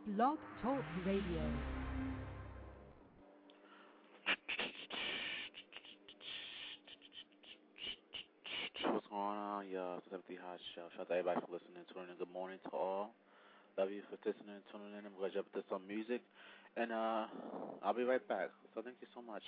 Blog Talk Radio. What's going on, y'all? It's Empty Hot Show. Shout out to everybody for listening, tuning in. Good morning to all. Love you for listening and tuning in. I'm glad you put some music. And I'll be right back. So thank you so much.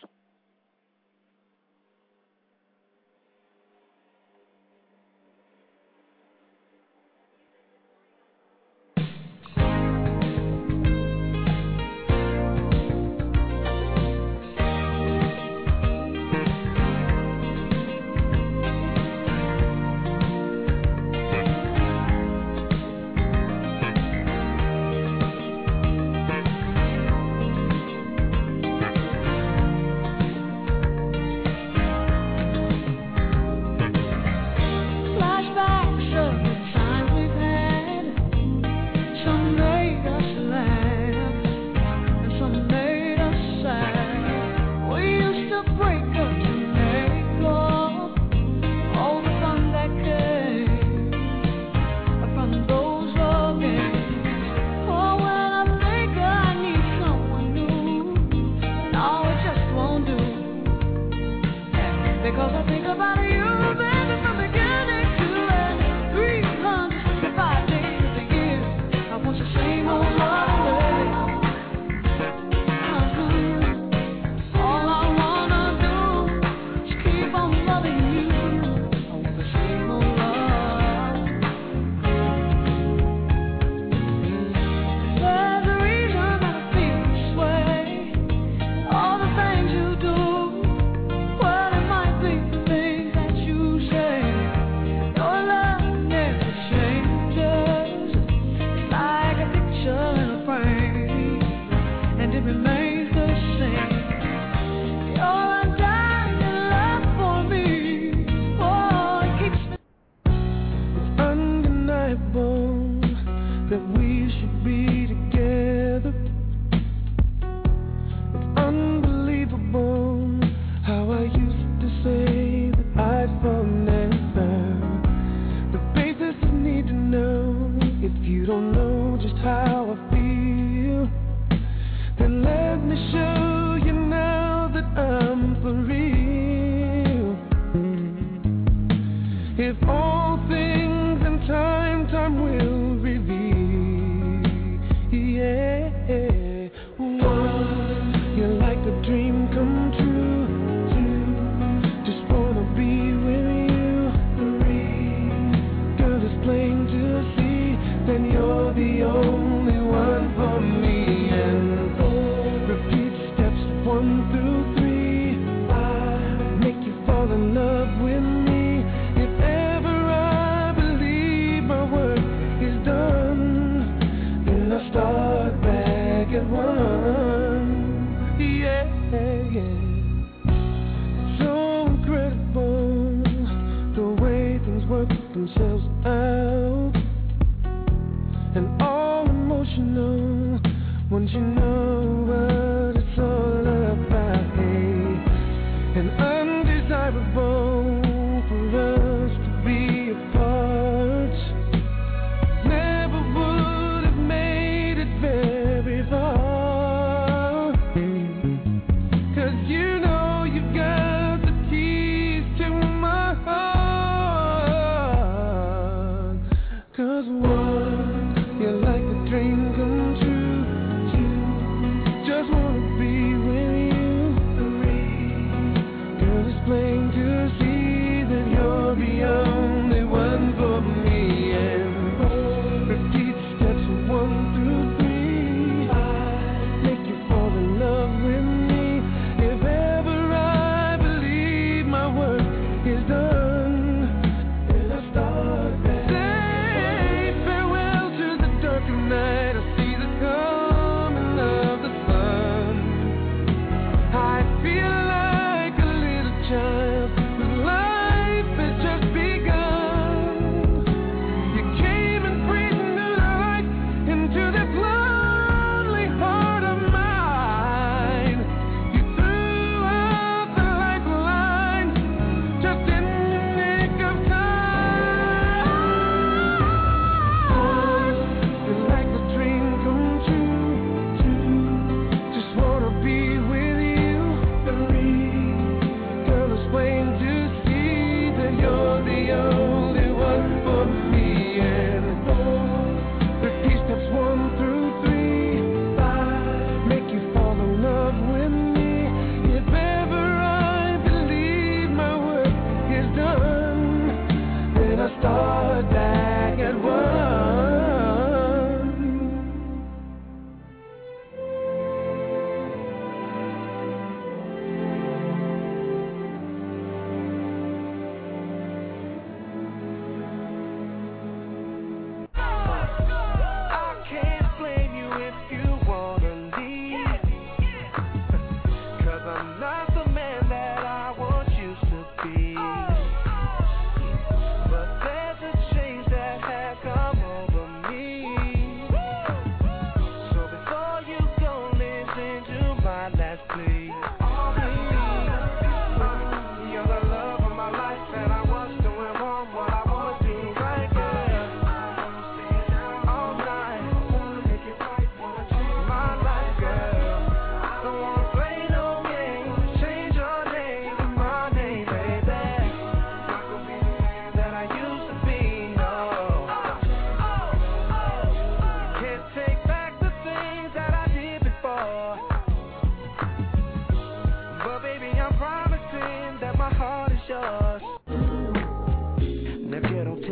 Just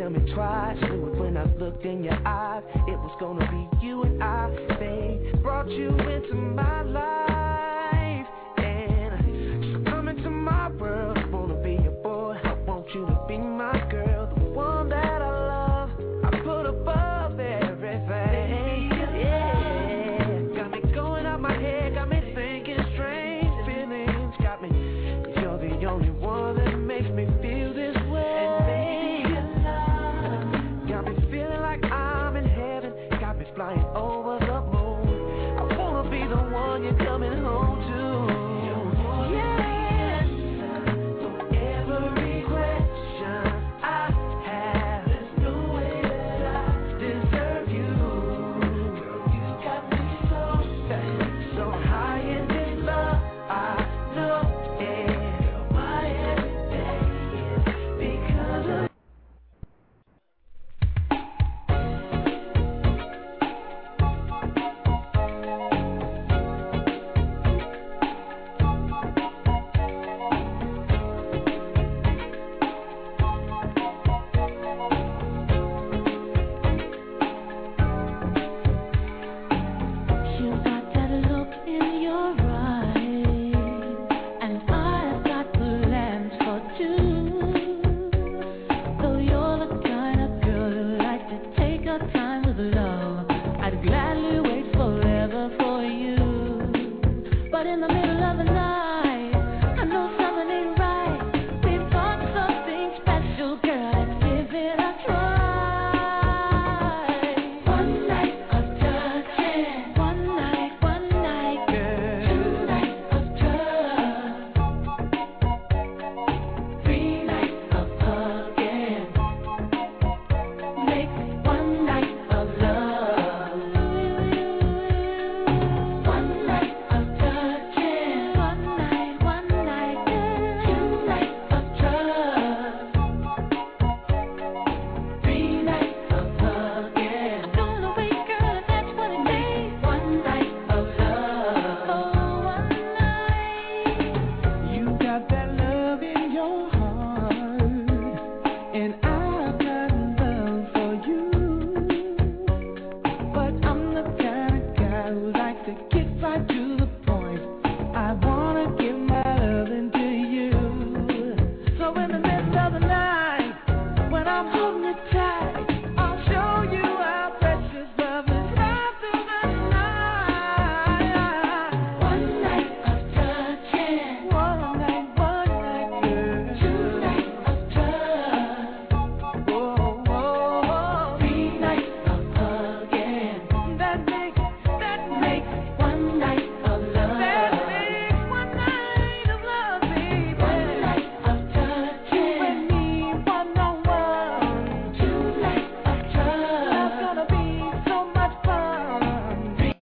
tell me twice. Knew it when I looked in your eyes. It was gonna be you and I, babe. Brought you into my life, and so come into my world. I wanna be your boy. I want you to be my girl, the one that I love. I put above everything. Yeah, got me going out my head, got me thinking strange feelings. Got me. You're the only one that makes me feel this way. And baby, your love got me feeling like I'm in heaven. Got me flying over the moon. I wanna be the one you're coming home to. Yeah. So every question I have, there's no way that I deserve you. Girl, you got me so high in this love. I know it. My everything is because of you got that look in your eyes, and I've got plans for two. Though you're the kind of girl who likes to take her time with love, I'd gladly wait forever for you. But in the middle of the night, I know something ain't right. We've got something special, girl. Let's give it a try. One night of touching, one night, girl. 2 nights of trust, 3 nights of hugging. Make 1 night of love. 1 night of touching, 1 night, girl. 2 nights of trust, 3 nights of hugging. I'm gonna wait, girl, if that's what it takes. 1 night of love. Oh, 1 night. You got that love in your heart, and I've got love for you. But I'm the kind of guy who likes to get right to the